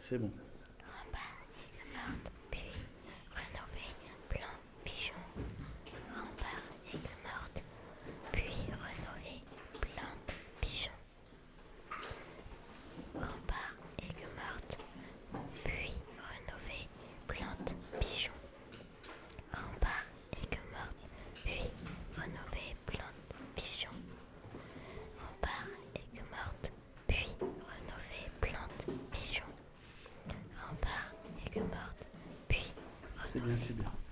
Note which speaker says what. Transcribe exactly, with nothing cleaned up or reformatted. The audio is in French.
Speaker 1: C'est bon.
Speaker 2: Rempart, aigues mortes, puis rénové, blanc, pigeon. Rempart, aigues mortes, puis rénové, plante, pigeon. Rempart, aigues mortes, puis rénové, plante, pigeon. Rempart, aigues mortes, puis rénové, plante, pigeon. Rempart, aigues mortes, puis rénové, plante, pigeon. Rempart, aigues mortes, puis
Speaker 1: C'est bien,
Speaker 2: rénové.
Speaker 1: c'est bien.